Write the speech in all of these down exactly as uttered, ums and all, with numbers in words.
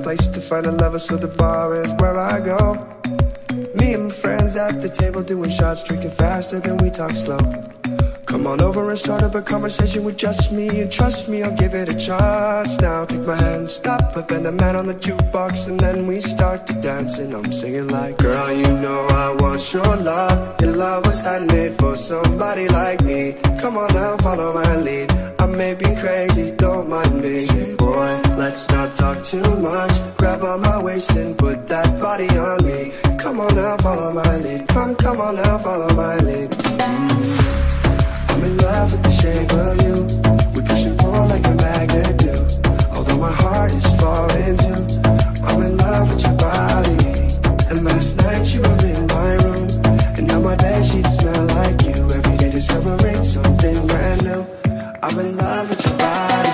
place to find a lover, so the bar is where I go. Me and my friends at the table doing shots, drinking faster than we talk slow. Come on over and start up a conversation with just me, and trust me, I'll give it a chance. Now take my hand, stop, put the man on the jukebox, and then we start to dance. And I'm singing like, girl, you know I want your love. Your love was handmade for somebody like me. Come on now, follow my lead. I may be crazy, don't mind me. Say, boy, let's not talk too much. Grab on my waist and put that body on me. Come on now, follow my lead. Come, come on now, follow my lead. Mm. I'm in love with the shape of you. We push and pull like a magnet do. Although my heart is falling too, I'm in love with your body. And last night you were in my room, and now my bedsheets smell like you. Every day discovering something brand new. I'm in love with your body.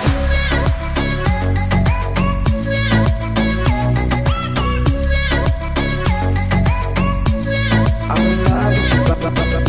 I'm in love with your body.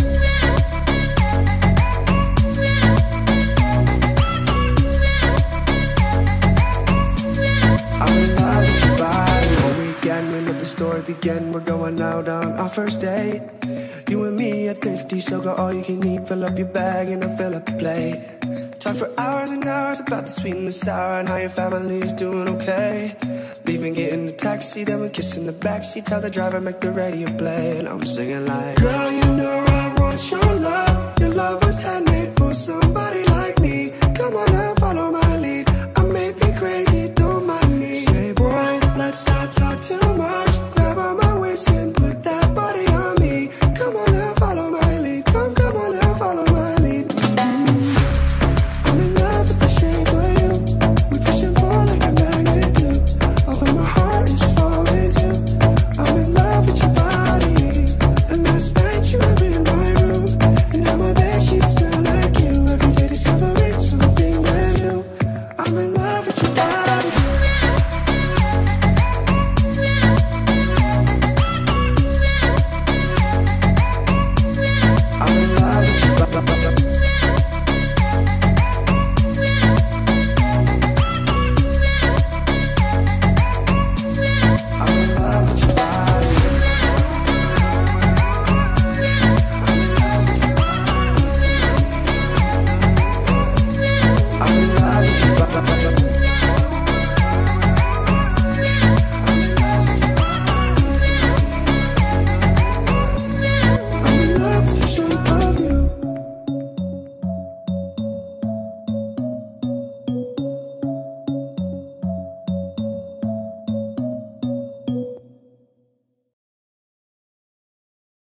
Story began, we're going out on our first date. You and me are thrifty, so go all you can eat. Fill up your bag and I'll fill up a plate. Talk for hours and hours about the sweet and the sour, and how your family is doing okay. Leaving, get in the taxi, then we kiss in the backseat. Tell the driver, make the radio play, and I'm singing like, girl, you know I want your love.